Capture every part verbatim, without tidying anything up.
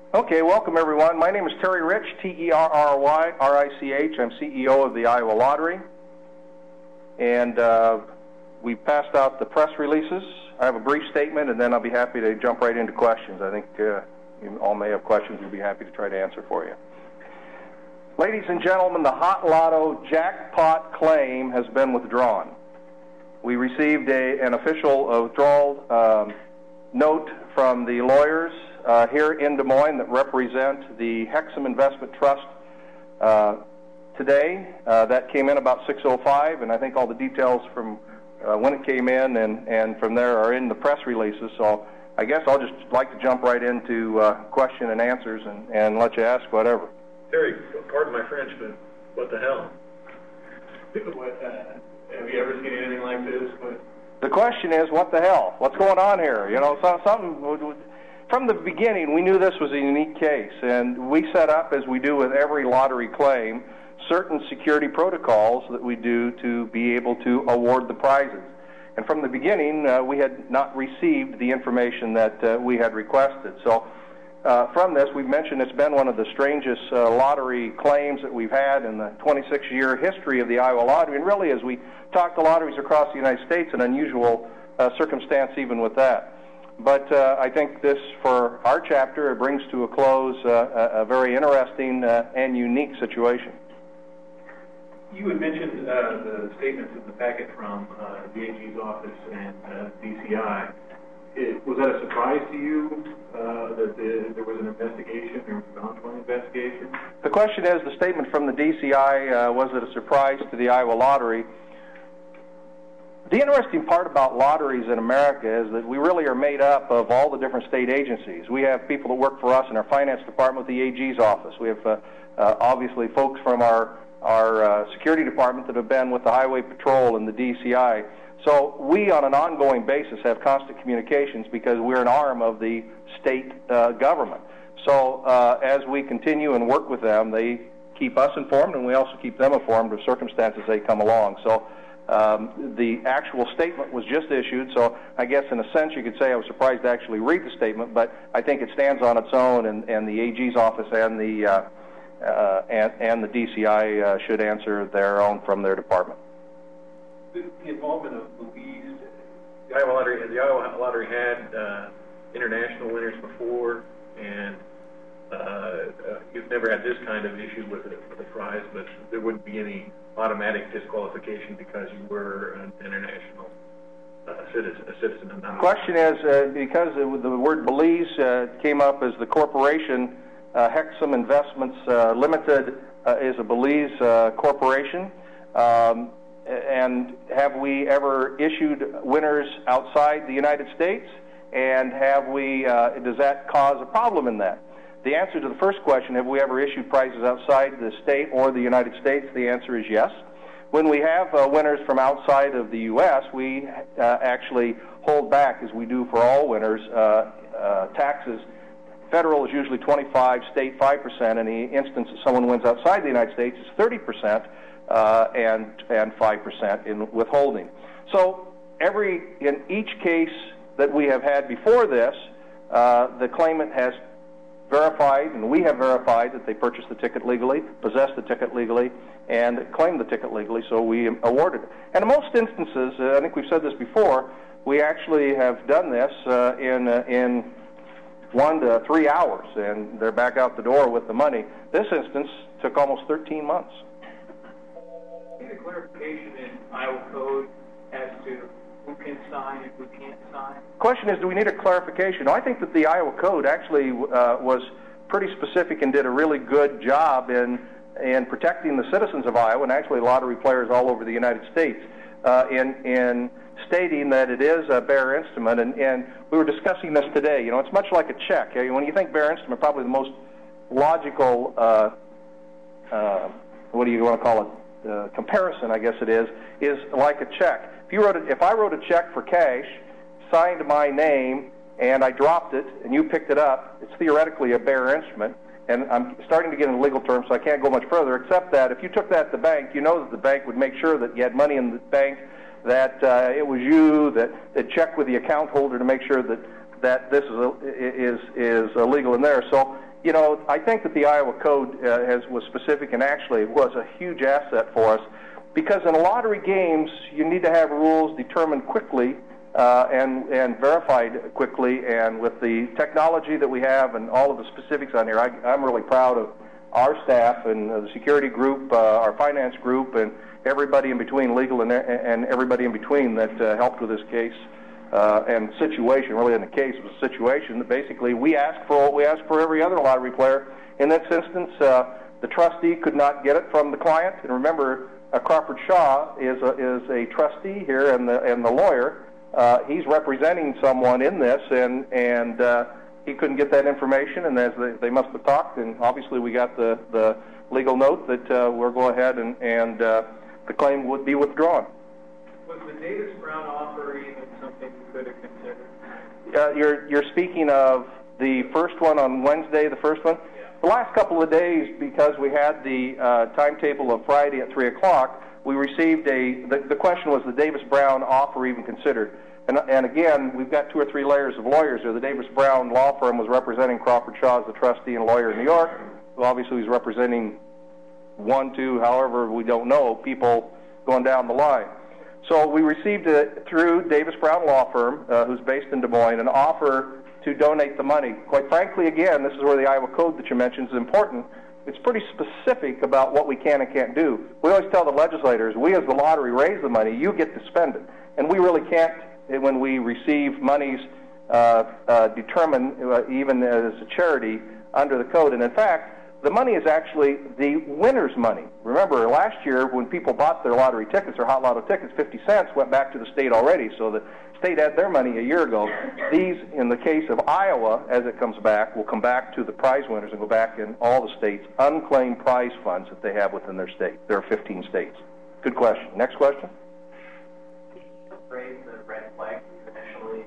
Okay, welcome everyone. My name is Terry Rich, T E R R Y R I C H. I'm C E O of the Iowa Lottery. And uh, we passed out the press releases. I have a brief statement, and then I'll be happy to jump right into questions. I think uh, you all may have questions. We'll be happy to try to answer for you. Ladies and gentlemen, the Hot Lotto jackpot claim has been withdrawn. We received a, an official withdrawal um, note from the lawyers uh, here in Des Moines that represent the Hexham Investment Trust uh, today. Uh, that came in about six oh five, and I think all the details from uh, when it came in and, and from there are in the press releases. So I guess I'll just like to jump right into uh, question and answers and, and let you ask whatever. Terry, pardon my French, but what the hell? What, uh, have you ever seen anything like this? What? The question is, what the hell? What's going on here? You know, so, something. From the beginning, we knew this was a unique case, and we set up, as we do with every lottery claim, certain security protocols that we do to be able to award the prizes. And from the beginning, uh, we had not received the information that uh, we had requested. So uh, from this, we've mentioned it's been one of the strangest uh, lottery claims that we've had in the twenty-six year history of the Iowa Lottery. And really, as we talk to lotteries across the United States, an unusual uh, circumstance even with that. But uh, I think this, for our chapter, it brings to a close uh, a, a very interesting uh, and unique situation. You had mentioned uh, the statements in the packet from uh, the A G's office and uh, D C I. It, was that a surprise to you uh, that the, there was an investigation or an ongoing investigation? The question is, the statement from the D C I, uh, was it a surprise to the Iowa Lottery? The interesting part about lotteries in America is that we really are made up of all the different state agencies. We have people that work for us in our finance department with the A G's office. We have uh, uh, obviously folks from our, our uh, security department that have been with the Highway Patrol and the D C I. So we, on an ongoing basis, have constant communications because we're an arm of the state uh, government. So uh, as we continue and work with them, they keep us informed, and we also keep them informed of circumstances they come along. So um, the actual statement was just issued, so I guess in a sense you could say I was surprised to actually read the statement, but I think it stands on its own, and, and the A G's office and the, uh, uh, and, and the D C I uh, should answer their own from their department. The involvement of Belize, the Iowa Lottery, the Iowa Lottery had uh, international winners before, and uh, uh, you've never had this kind of issue with a, with a prize, but there wouldn't be any automatic disqualification because you were an international uh, citizen, a citizen. And not the question is, uh, because it, the word Belize uh, came up as the corporation, uh, Hexham Investments uh, Limited uh, is a Belize uh, corporation. Um, And have we ever issued winners outside the United States? And have we, uh, does that cause a problem in that? The answer to the first question, have we ever issued prizes outside the state or the United States? The answer is yes. When we have uh, winners from outside of the U S, we uh, actually hold back, as we do for all winners, uh, uh, taxes. Federal is usually twenty-five, state five percent. In the instance that someone wins outside the United States, it's thirty percent. Uh, and and five percent in withholding. So every in each case that we have had before this, uh, the claimant has verified, and we have verified, that they purchased the ticket legally, possessed the ticket legally, and claimed the ticket legally. So we awarded it. And in most instances, uh, I think we've said this before, we actually have done this uh, in uh, in one to three hours, and they're back out the door with the money. This instance took almost thirteen months. Need a clarification in Iowa code as to who can sign and who can't sign? The question is, do we need a clarification? I think that the Iowa code actually uh, was pretty specific and did a really good job in in protecting the citizens of Iowa, and actually lottery players all over the United States, uh, in in stating that it is a bearer instrument. And, and we were discussing this today. You know, it's much like a check. When you think bearer instrument, probably the most logical, uh, uh, what do you want to call it? Uh, comparison, I guess it is, is like a check. If you wrote a, if I wrote a check for cash, signed my name, and I dropped it, and you picked it up, it's theoretically a bearer instrument. And I'm starting to get into legal terms, so I can't go much further, except that if you took that to the bank, you know that the bank would make sure that you had money in the bank, that uh, it was you, that that check with the account holder to make sure that that this is is is illegal in there. So you know, I think that the Iowa Code uh, has, was specific, and actually was a huge asset for us, because in lottery games, you need to have rules determined quickly uh, and, and verified quickly, and with the technology that we have and all of the specifics on here, I, I'm really proud of our staff and uh, the security group, uh, our finance group, and everybody in between, legal and, and everybody in between that uh, helped with this case. Uh, and situation, really in the case, was a situation that basically we asked for what we asked for every other lottery player. In this instance, uh, the trustee could not get it from the client. And remember, uh, Crawford Shaw is a, is a trustee here, and the, and the lawyer, uh, he's representing someone in this, and, and uh, he couldn't get that information, and as they, they must have talked, and obviously we got the, the legal note that uh, we'll go ahead and, and uh, the claim would be withdrawn. Was the Davis Brown offer even something you could have considered? Uh, you're, you're speaking of the first one on Wednesday, the first one? Yeah. The last couple of days, because we had the uh, timetable of Friday at three o'clock, we received a, the, the question was the Davis Brown offer even considered? And, and again, we've got two or three layers of lawyers here. The Davis Brown law firm was representing Crawford Shaw as the trustee and lawyer in New York, who obviously was representing one, two, however, we don't know, people going down the line. So we received it through Davis Brown Law Firm, uh, who's based in Des Moines, an offer to donate the money. Quite frankly, again, this is where the Iowa Code that you mentioned is important. It's pretty specific about what we can and can't do. We always tell the legislators, we as the lottery raise the money, you get to spend it. And we really can't, when we receive monies, uh, uh, determine, uh, even as a charity, under the code. And in fact, the money is actually the winner's money. Remember, last year when people bought their lottery tickets, their hot lotto tickets, fifty cents went back to the state already, so the state had their money a year ago. These, in the case of Iowa, as it comes back, will come back to the prize winners and go back in all the states' unclaimed prize funds that they have within their state. There are fifteen states. Good question. Next question? Raise the red flag initially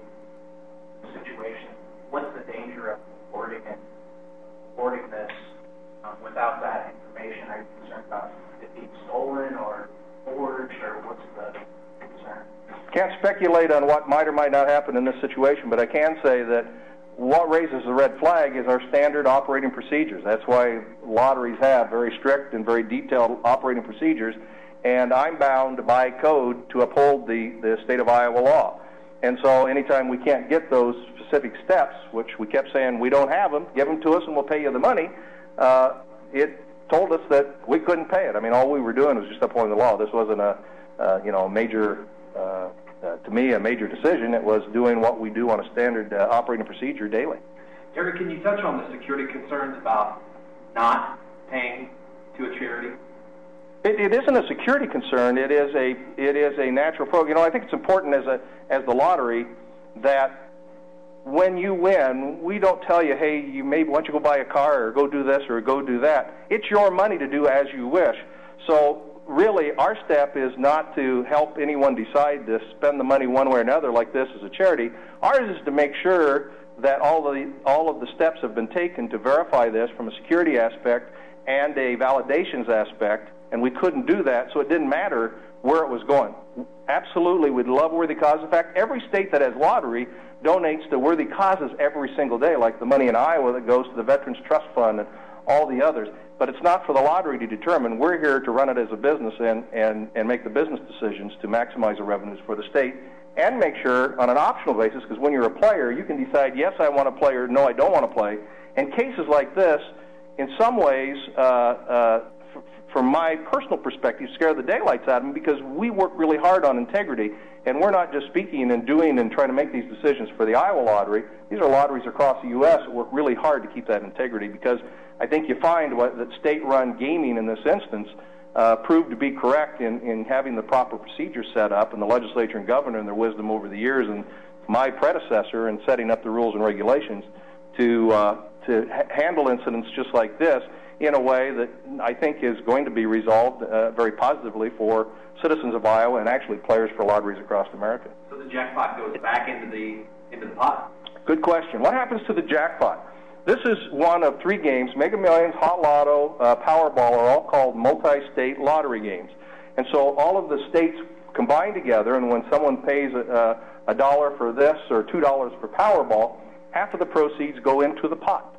situation. What's the danger of reporting and reporting this um, without that information? Are you concerned about it being stolen or forged, or what's the concern? Can't speculate on what might or might not happen in this situation, but I can say that what raises the red flag is our standard operating procedures. That's why lotteries have very strict and very detailed operating procedures, and I'm bound by code to uphold the, the state of Iowa law. And so anytime we can't get those specific steps, which we kept saying we don't have them, give them to us and we'll pay you the money, uh, it told us that we couldn't pay it. I mean, all we were doing was just upholding the law. This wasn't a, uh, you know, major, uh, uh, to me, a major decision. It was doing what we do on a standard uh, operating procedure daily. Eric, can you touch on the security concerns about not paying to a charity? It, it isn't a security concern. It is a it is a natural program. You know, I think it's important as a as the lottery that when you win, we don't tell you, hey, you maybe why don't you go buy a car or go do this or go do that. It's your money to do as you wish. So really, our step is not to help anyone decide to spend the money one way or another like this as a charity. Ours is to make sure that all of the all of the steps have been taken to verify this from a security aspect and a validations aspect. And we couldn't do that, so it didn't matter where it was going. Absolutely, we'd love worthy causes. In fact, every state that has lottery donates to worthy causes every single day, like the money in Iowa that goes to the Veterans Trust Fund and all the others. But it's not for the lottery to determine. We're here to run it as a business and, and, and make the business decisions to maximize the revenues for the state and make sure on an optional basis, because when you're a player, you can decide, yes, I want to play, or no, I don't want to play. And cases like this, in some ways, uh, uh, from my personal perspective, scare the daylights out of me, because we work really hard on integrity, and we're not just speaking and doing and trying to make these decisions for the Iowa lottery. These are lotteries across the U S that work really hard to keep that integrity, because I think you find what, that state-run gaming in this instance uh, proved to be correct in, in having the proper procedures set up, and the legislature and governor in their wisdom over the years, and my predecessor in setting up the rules and regulations to, uh, to ha- handle incidents just like this in a way that I think is going to be resolved uh, very positively for citizens of Iowa and actually players for lotteries across America. So the jackpot goes back into the into the pot? Good question. What happens to the jackpot? This is one of three games. Mega Millions, Hot Lotto, uh, Powerball are all called multi-state lottery games. And so all of the states combine together, and when someone pays a, a dollar for this or two dollars for Powerball, half of the proceeds go into the pot.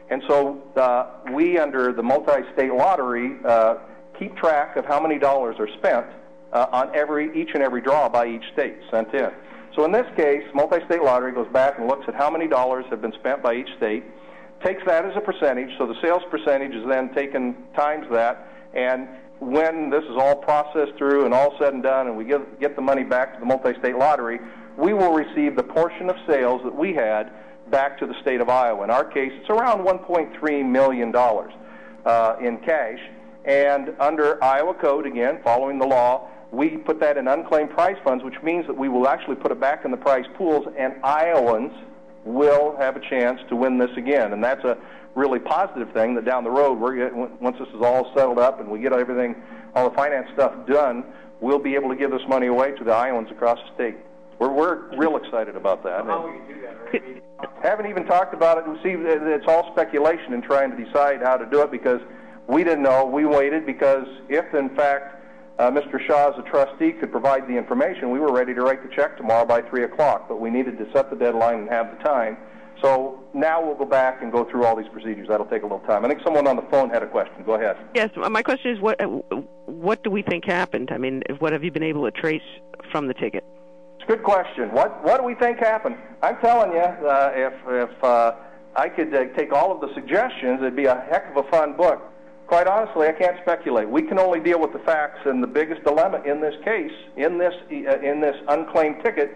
And so uh, we, under the multi-state lottery, uh, keep track of how many dollars are spent uh, on every each and every draw by each state sent in. So in this case, multi-state lottery goes back and looks at how many dollars have been spent by each state, takes that as a percentage, so the sales percentage is then taken times that, and when this is all processed through and all said and done and we get, get the money back to the multi-state lottery, we will receive the portion of sales that we had back to the state of Iowa. In our case, it's around one point three million dollars uh, in cash, and under Iowa code, again, following the law, we put that in unclaimed prize funds, which means that we will actually put it back in the prize pools, and Iowans will have a chance to win this again. And that's a really positive thing, that down the road, we're getting, once this is all settled up and we get everything, all the finance stuff done, we'll be able to give this money away to the Iowans across the state. We're, we're real excited about that. How will you do that? Right? Haven't even talked about it. See, it's all speculation in trying to decide how to do it, because we didn't know. We waited because if, in fact, uh, Mister Shaw, as a trustee, could provide the information, we were ready to write the check tomorrow by three o'clock, but we needed to set the deadline and have the time. So now we'll go back and go through all these procedures. That'll take a little time. I think someone on the phone had a question. Go ahead. Yes, my question is, what what do we think happened? I mean, what have you been able to trace from the ticket? It's a good question. What what do we think happened? I'm telling you, uh, if if uh, I could uh, take all of the suggestions, it'd be a heck of a fun book. Quite honestly, I can't speculate. We can only deal with the facts, and the biggest dilemma in this case, in this uh, in this unclaimed ticket,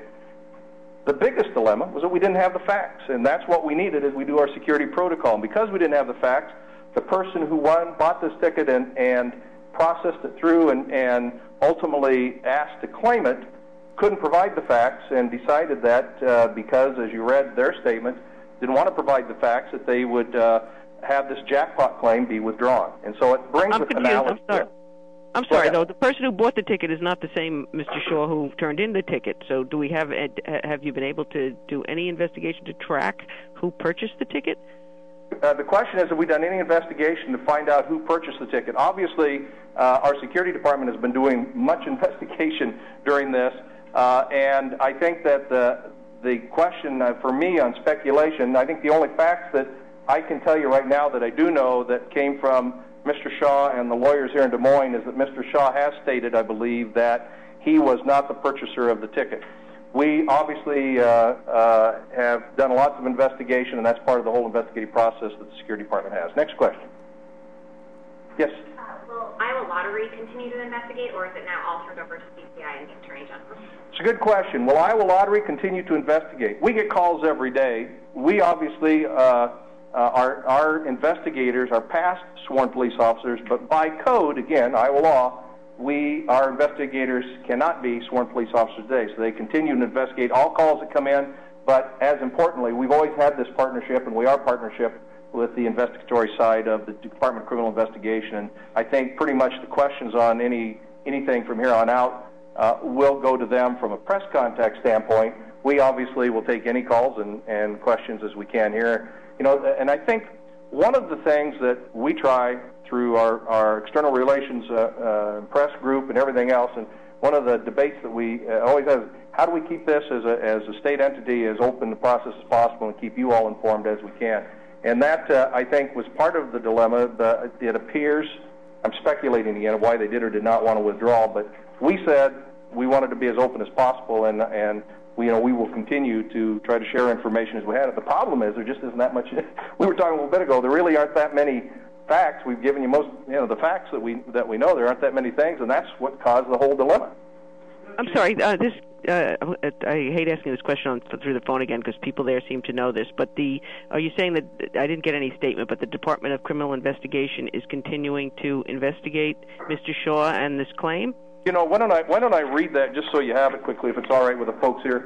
the biggest dilemma was that we didn't have the facts, and that's what we needed as we do our security protocol. And because we didn't have the facts, the person who won, bought this ticket and, and processed it through and, and ultimately asked to claim it, couldn't provide the facts, and decided that uh, because, as you read their statement, didn't want to provide the facts, that they would uh, have this jackpot claim be withdrawn. And so it brings I'm the confused. finality. I'm sorry. I'm sorry, though. The person who bought the ticket is not the same Mister Shaw who turned in the ticket. So do we have have you been able to do any investigation to track who purchased the ticket? Uh, the question is, have we done any investigation to find out who purchased the ticket? Obviously, uh, our security department has been doing much investigation during this, uh, and I think that the, the question uh, for me on speculation, I think the only facts that I can tell you right now that I do know that came from Mister Shaw and the lawyers here in Des Moines is that Mister Shaw has stated, I believe, that he was not the purchaser of the ticket. We obviously uh, uh, have done lots of investigation, and that's part of the whole investigative process that the security department has. Next question. Yes? Uh, will Iowa Lottery continue to investigate, or is it now all turned over to D C I and the Attorney General? It's a good question. Will Iowa Lottery continue to investigate? We get calls every day. We obviously... Uh, Uh, our, our investigators are past sworn police officers, but by code, again, Iowa law, we, our investigators cannot be sworn police officers today, so they continue to investigate all calls that come in, but as importantly, we've always had this partnership, and we are partnership with the investigatory side of the Department of Criminal Investigation, and I think pretty much the questions on any anything from here on out uh, will go to them from a press contact standpoint. We obviously will take any calls and, and questions as we can here. You know, and I think one of the things that we try through our, our external relations uh, uh, press group and everything else, and one of the debates that we uh, always have is how do we keep this as a, as a state entity as open the process as possible and keep you all informed as we can. And that, uh, I think, was part of the dilemma. The, it appears, I'm speculating again, why they did or did not want to withdraw, but we said we wanted to be as open as possible, and and We, you know, we will continue to try to share information as we have it. The problem is there just isn't that much. We were talking a little bit ago. There really aren't that many facts. We've given you most, you know, the facts that we that we know. There aren't that many things, and that's what caused the whole dilemma. I'm sorry. Uh, this uh, I hate asking this question on, through the phone again because people there seem to know this. But the are you saying that I didn't get any statement? But the Department of Criminal Investigation is continuing to investigate Mister Shaw and this claim? You know, why don't I why don't I read that just so you have it quickly, if it's all right with the folks here?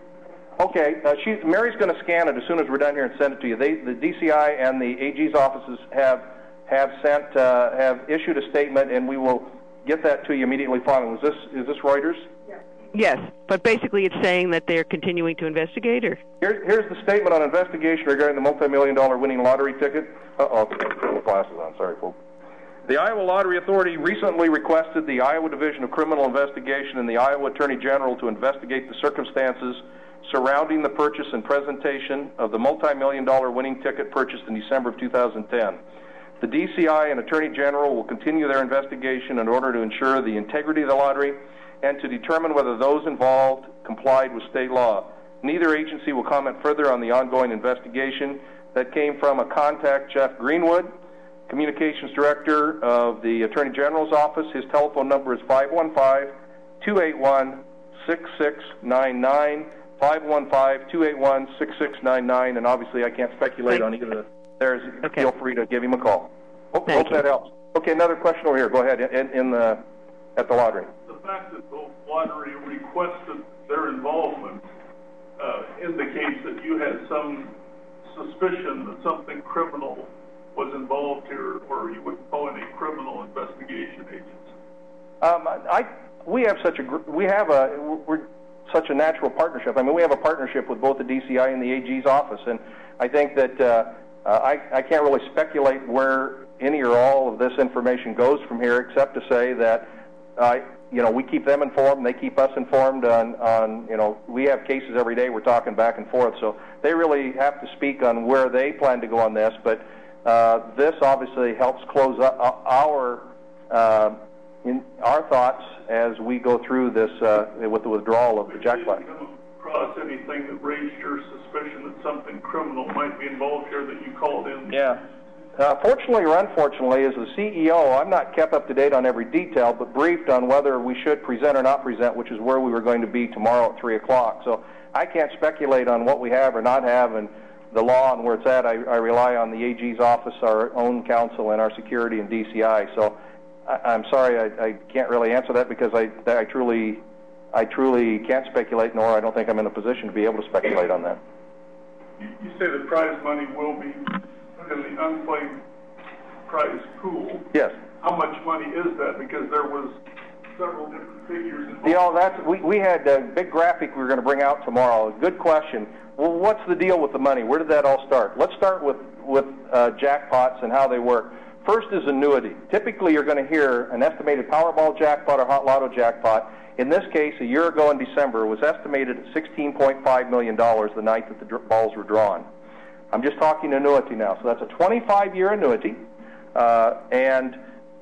Okay, uh, she's, Mary's going to scan it as soon as we're done here and send it to you. They, the D C I and the A G's offices have have sent uh, have issued a statement, and we will get that to you immediately following. Is this is this Reuters? Yes, but basically it's saying that they're continuing to investigate, or? Here, here's the statement on investigation regarding the multi-million dollar winning lottery ticket. Uh-oh, put the glasses on. Sorry, folks. The Iowa Lottery Authority recently requested the Iowa Division of Criminal Investigation and the Iowa Attorney General to investigate the circumstances surrounding the purchase and presentation of the multi-million dollar winning ticket purchased in December of two thousand ten. The D C I and Attorney General will continue their investigation in order to ensure the integrity of the lottery and to determine whether those involved complied with state law. Neither agency will comment further on the ongoing investigation. That came from a contact, Jeff Greenwood, Communications Director of the Attorney General's Office. His telephone number is five one five, two eight one, six six nine nine, five one five, two eight one, six six nine nine, and obviously I can't speculate Thank on either of theirs. Okay. Feel free to give him a call. Hope, hope that helps. Okay, another question over here. Go ahead, in, in the, at the lottery. The fact that the lottery requested their involvement uh, indicates that you had some suspicion that something criminal was involved here, or you wouldn't call any criminal investigation agents. Um, I we have such a we have a we're such a natural partnership. I mean, we have a partnership with both the D C I and the A G's office, and I think that uh, uh, I I can't really speculate where any or all of this information goes from here, except to say that I. Uh, You know, we keep them informed, they keep us informed on, on, you know, we have cases every day, we're talking back and forth, so they really have to speak on where they plan to go on this, but uh, this obviously helps close up our, uh, in our thoughts as we go through this uh, with the withdrawal of the jackpot. Did you come across anything that raised your suspicion that something criminal might be involved here that you called in? Yeah. Uh, fortunately or unfortunately, as the C E O, I'm not kept up to date on every detail, but briefed on whether we should present or not present, which is where we were going to be tomorrow at three o'clock. So I can't speculate on what we have or not have and the law and where it's at. I, I rely on the A G's office, our own counsel, and our security and D C I. So I, I'm sorry, I, I can't really answer that because I, I truly, I truly can't speculate, nor I don't think I'm in a position to be able to speculate on that. You, you say the prize money will be in the unclaimed prize pool. Yes. How much money is that? Because there was several different figures involved. You know, that's we we had a big graphic we were going to bring out tomorrow. Good question. Well, what's the deal with the money? Where did that all start? Let's start with with uh, jackpots and how they work. First is annuity. Typically, you're going to hear an estimated Powerball jackpot or Hot Lotto jackpot. In this case, a year ago in December, was estimated at sixteen point five million dollars the night that the balls were drawn. I'm just talking annuity now. So that's a twenty-five year annuity. Uh, and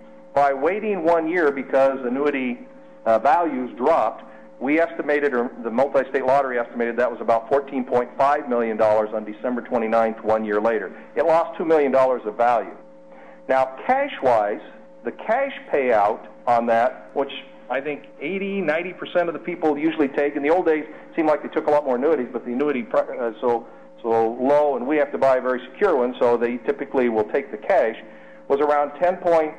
by waiting one year because annuity uh, values dropped, we estimated, or the multi-state lottery estimated, that was about fourteen point five million dollars on December twenty-ninth, one year later. It lost two million dollars of value. Now, cash-wise, the cash payout on that, which I think eighty, ninety percent of the people usually take, in the old days it seemed like they took a lot more annuities, but the annuity, uh, so so low, and we have to buy a very secure one, so they typically will take the cash, was around ten point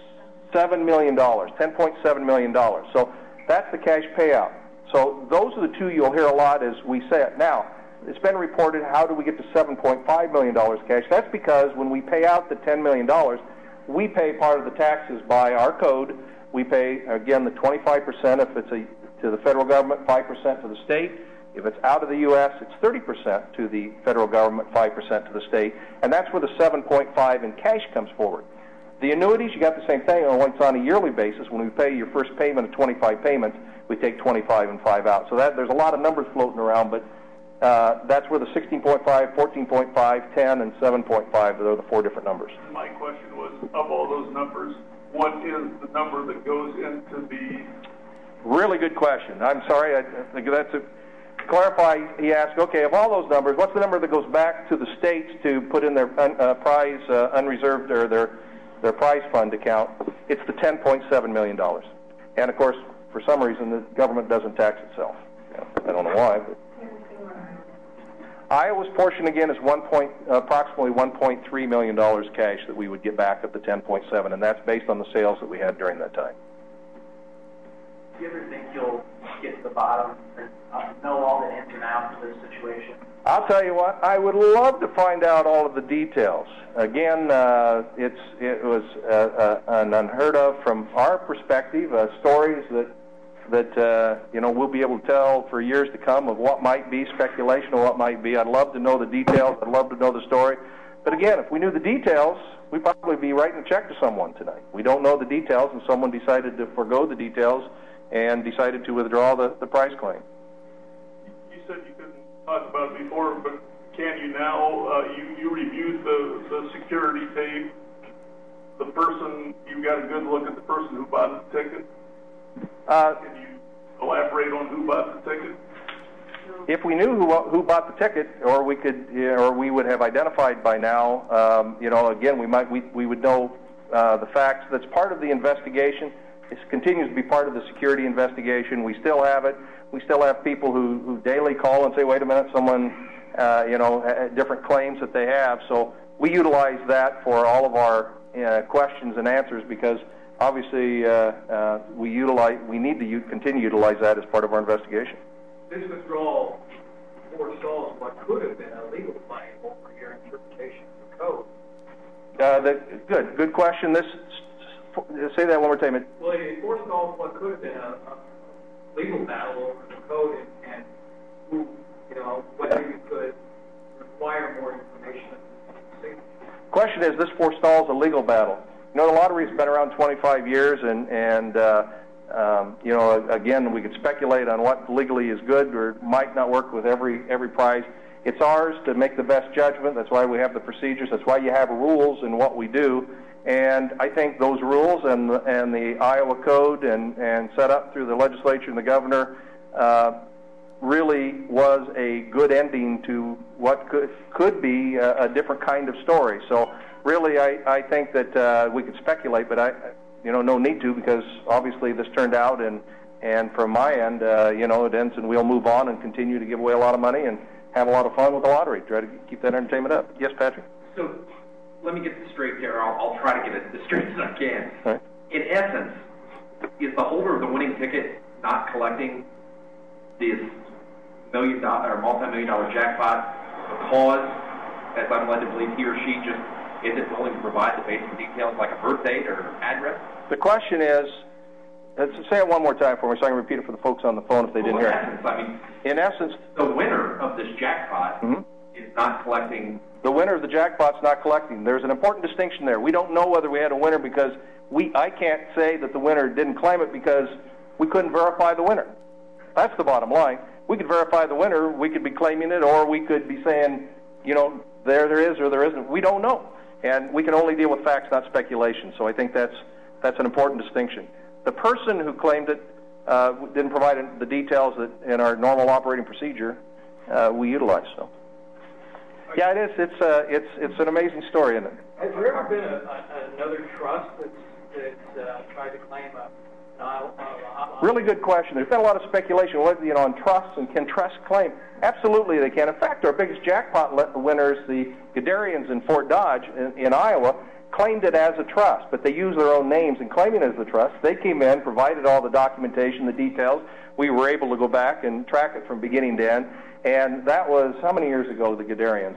seven million dollars, ten point seven million dollars. So that's the cash payout. So those are the two you'll hear a lot as we say it. Now, it's been reported, how do we get to seven point five million dollars cash? That's because when we pay out the ten million dollars, we pay part of the taxes by our code. We pay, again, the twenty-five percent if it's a, to the federal government, five percent to the state. If it's out of the U S, it's thirty percent to the federal government, five percent to the state, and that's where the seven point five in cash comes forward. The annuities, you got the same thing, only it's on a yearly basis. When we pay your first payment of twenty-five payments, we take twenty-five and five out. So that there's a lot of numbers floating around, but uh, that's where the sixteen point five, fourteen point five, ten, and seven point five, they're the four different numbers. My question was, of all those numbers, what is the number that goes into the... Really good question. I'm sorry, I, I, that's a... clarify, he asked, okay, of all those numbers, what's the number that goes back to the states to put in their uh, prize uh, unreserved or their their prize fund account? It's the ten point seven million dollars. And, of course, for some reason, the government doesn't tax itself. Yeah, I don't know why. But Iowa's portion, again, is one point, uh, approximately one point three million dollars cash that we would get back of the ten point seven, and that's based on the sales that we had during that time. Do you ever think you'll get to the bottom and uh, know all the ins and outs of this situation? I'll tell you what, I would love to find out all of the details. Again, uh, it's it was uh, uh, an unheard of from our perspective, uh, stories that that uh, you know we'll be able to tell for years to come of what might be speculation or what might be. I'd love to know the details. I'd love to know the story. But again, if we knew the details, we'd probably be writing a check to someone tonight. We don't know the details, and someone decided to forego the details and decided to withdraw the, the prize claim. You said you couldn't talked about it before, but can you now, uh, you, you reviewed the, the security tape, the person, you got a good look at the person who bought the ticket? Uh, can you elaborate on who bought the ticket? If we knew who, who bought the ticket, or we could, or we would have identified by now, um, you know, again, we might, we, we would know uh, the facts. That's part of the investigation. It continues to be part of the security investigation. We still have it. We still have people who, who daily call and say, wait a minute, someone, uh, you know, different claims that they have. So we utilize that for all of our uh, questions and answers, because obviously uh, uh, we utilize, we need to u- continue to utilize that as part of our investigation. This withdrawal forestalls what could have been a legal claim over your interpretation of the code. Uh, the, good, good question. This, say that one more time. Well, it forestalls what could have been a, a legal battle over the code, and, and who, you know, whether you could require more information. Question is, this forestalls a legal battle. You know, the lottery's been around twenty-five years, and and uh, um, you know, again, we could speculate on what legally is good or might not work with every every prize. It's ours to make the best judgment. That's why we have the procedures. That's why you have rules in what we do. And I think those rules and the, and the Iowa Code and, and set up through the legislature and the governor uh, really was a good ending to what could could be a, a different kind of story. So really, I, I think that uh, we could speculate, but I, you know, no need to, because obviously this turned out, and and from my end, uh, you know, it ends, and we'll move on and continue to give away a lot of money and have a lot of fun with the lottery. Try to keep that entertainment up. Yes, Patrick? So let me get this straight, there. I'll, I'll try to get it as straight as I can. Right. In essence, is the holder of the winning ticket not collecting this million dollar or multi-million dollar jackpot because, as I'm led to believe, he or she just isn't willing to provide the basic details like a birth date or address? The question is, let's say it one more time for me so I can repeat it for the folks on the phone if they didn't well, hear in essence, it. I mean, in essence, the winner of this jackpot mm-hmm. is not collecting. The winner of the jackpot's not collecting. There's an important distinction there. We don't know whether we had a winner because we. I can't say that the winner didn't claim it because we couldn't verify the winner. That's the bottom line. We could verify the winner. We could be claiming it, or we could be saying, you know, there there is or there isn't. We don't know, and we can only deal with facts, not speculation. So I think that's that's an important distinction. The person who claimed it uh, didn't provide the details that in our normal operating procedure uh, we utilize. So. Yeah, it is. It's uh, it's it's an amazing story, isn't it? Has there ever been a, a, another trust that's, that's uh, tried to claim a? Uh, uh, really good question. There's been a lot of speculation, you know, on trusts and can trusts claim? Absolutely, they can. In fact, our biggest jackpot winners, the Gadarians in Fort Dodge in, in Iowa, claimed it as a trust, but they used their own names in claiming it as a trust. They came in, provided all the documentation, the details. We were able to go back and track it from beginning to end. And that was, how many years ago, the Gadarians?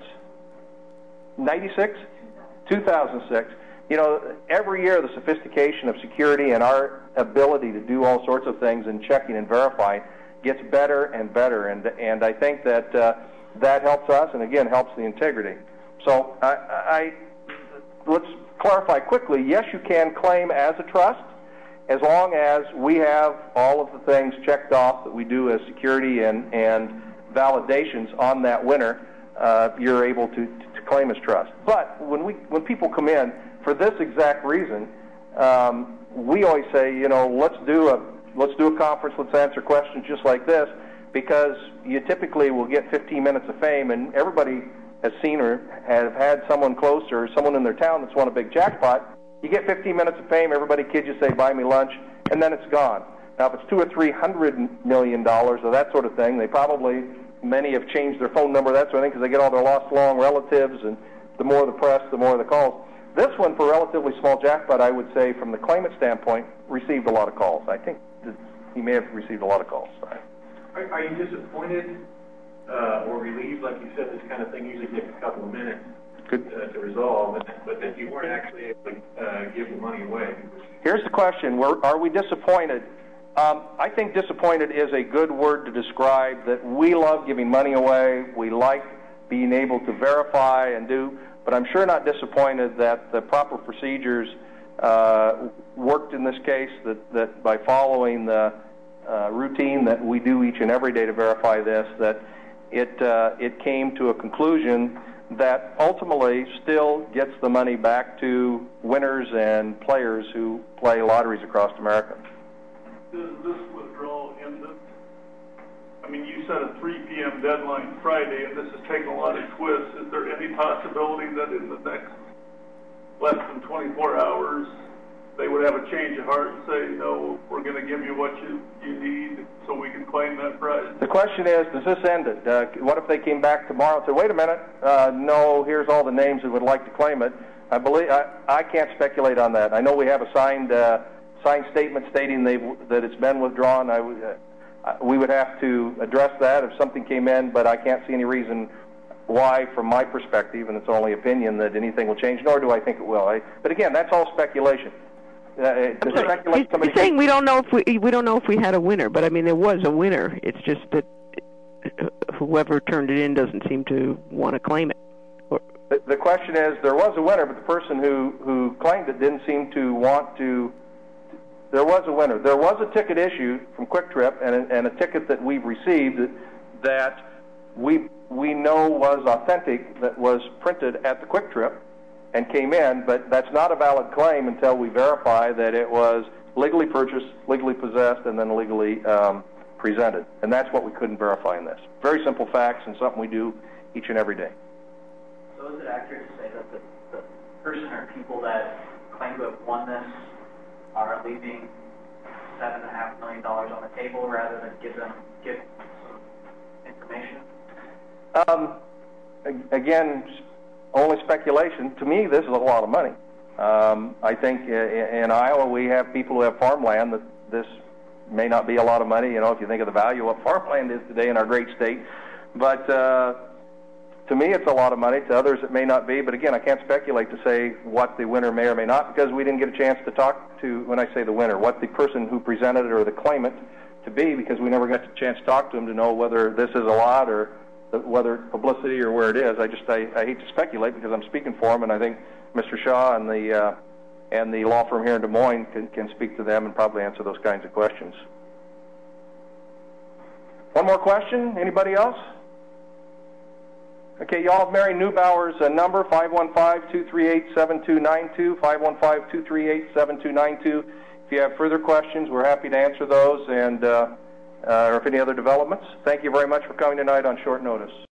ninety-six? two thousand six. You know, every year the sophistication of security and our ability to do all sorts of things and checking and verifying gets better and better. And and I think that uh, that helps us and, again, helps the integrity. So I, I let's clarify quickly. Yes, you can claim as a trust as long as we have all of the things checked off that we do as security and, and validations on that winner, uh, you're able to, to claim as trust. But when we when people come in for this exact reason, um, we always say, you know, let's do a let's do a conference, let's answer questions just like this, because you typically will get fifteen minutes of fame, and everybody has seen or have had someone close or someone in their town that's won a big jackpot. You get fifteen minutes of fame, everybody kids you, say, buy me lunch, and then it's gone. Now, if it's two or three hundred million dollars or that sort of thing, they probably, many have changed their phone number, that sort of thing, because they get all their lost long relatives, and the more the press, the more the calls. This one, for a relatively small jackpot, I would say, from the claimant standpoint, received a lot of calls. I think he may have received a lot of calls. Are, are you disappointed uh, or relieved? Like you said, this kind of thing usually takes a couple of minutes uh, to resolve, but, but that you weren't actually able to uh, give the money away. Here's the question. We're, are we disappointed? Um, I think disappointed is a good word to describe that we love giving money away. We like being able to verify and do, but I'm sure not disappointed that the proper procedures uh, worked in this case, that, that by following the uh, routine that we do each and every day to verify this, that it, uh, it came to a conclusion that ultimately still gets the money back to winners and players who play lotteries across America. Does this withdrawal end it? I mean, you set a three p m deadline Friday, and this has taken a lot of twists. Is there any possibility that in the next less than twenty-four hours, they would have a change of heart and say, no, we're going to give you what you, you need so we can claim that prize? The question is, does this end it? Uh, what if they came back tomorrow and said, wait a minute, uh, no, here's all the names that would like to claim it? I believe I, I can't speculate on that. I know we have a signed uh, signed statement stating they've, that it's been withdrawn. I would, uh, we would have to address that if something came in, but I can't see any reason why, from my perspective, and it's only opinion, that anything will change, nor do I think it will. I, but again, that's all speculation. Uh, I'm sorry, he's, he's saying we don't know if we we don't know if we had a winner, but I mean there was a winner. It's just that whoever turned it in doesn't seem to want to claim it. Or, the, the question is, there was a winner, but the person who who claimed it didn't seem to want to. There was a winner. There was a ticket issued from Quick Trip, and a, and a ticket that we've received that we we know was authentic, that was printed at the Quick Trip and came in, but that's not a valid claim until we verify that it was legally purchased, legally possessed, and then legally um, presented. And that's what we couldn't verify in this. Very simple facts and something we do each and every day. So is it accurate to say that the, the person or people that claim to have won this are leaving seven and a half million dollars on the table rather than give them give some information? Um, again, only speculation. To me, this is a lot of money. Um, I think in, in Iowa we have people who have farmland that this may not be a lot of money, you know, if you think of the value of what farmland is today in our great state. But uh, to me, it's a lot of money. To others, it may not be. But again, I can't speculate to say what the winner may or may not, because we didn't get a chance to talk to, when I say the winner, what the person who presented it or the claimant to be, because we never got the chance to talk to them to know whether this is a lot or whether it's publicity or where it is. I just I, I hate to speculate because I'm speaking for them, and I think Mister Shaw and the uh, and the law firm here in Des Moines can, can speak to them and probably answer those kinds of questions. One more question? Anybody else? Okay, y'all have Mary Neubauer's uh, number, five one five, two three eight, seven two nine two, five one five, two three eight, seven two nine two. If you have further questions, we're happy to answer those, and uh, uh, or if any other developments. Thank you very much for coming tonight on short notice.